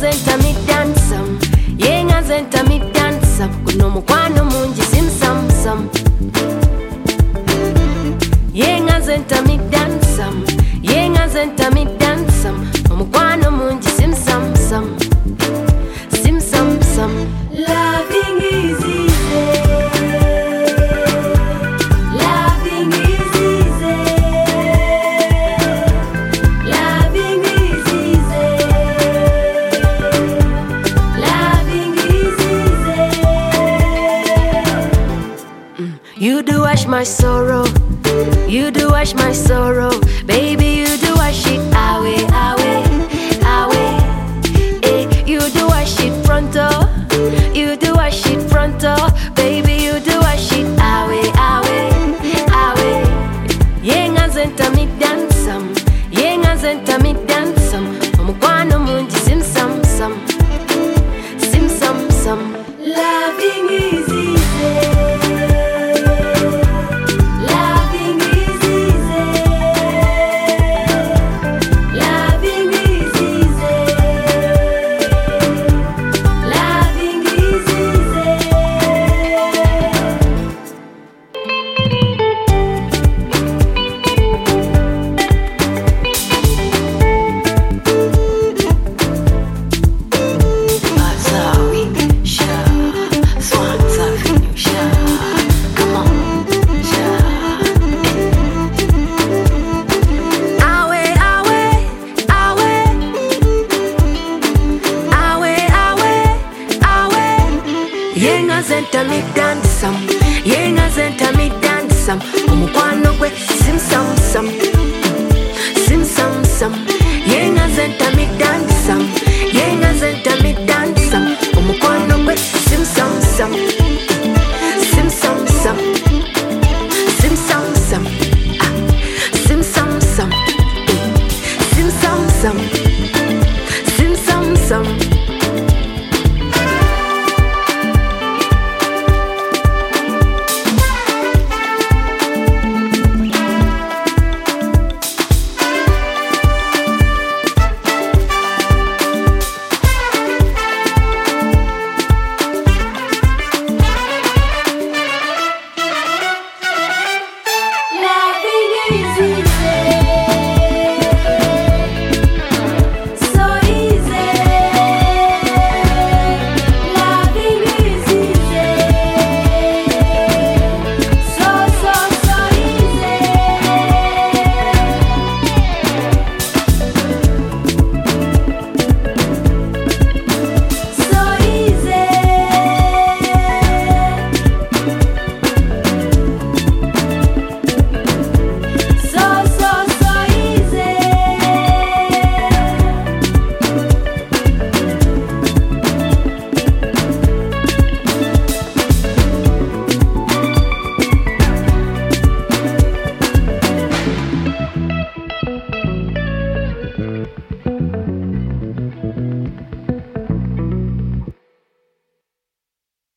zenta mi dansam, yenga zenta mi dansam, kuno mukwano mungi simsamsam. Yenga zenta mi dansam, yenga zenta mi dansam, mukwano mungi simsamsam, simsamsam. Loving is easy, loving is easy, loving is easy, loving is easy. You do wash my sorrow, you do wash my sorrow, baby you do wash it away, away, away. Eh, you do wash it pronto, you do wash it pronto, baby you do wash it away, away, away. Yenga zenta mi dansam, yenga zenta mi dansam, mukwano mungi simsamsam, simsamsam. Loving is easy, loving is easy, loving is easy, loving is easy. Azawi, sha, Swanza Avenue, sha. Come on, sha. Awe, awe, awe, awe, awe, awe. Yenga zenta mi dansam, yenga zenta mi dansam, omukwano gwe simsamsam, simsamsam. Yenga zenta mi dansam, yenga zenta mi dansam, omukwano gwe simsamsam, simsamsam, simsamsam, ah, simsamsam, simsamsam, simsamsam.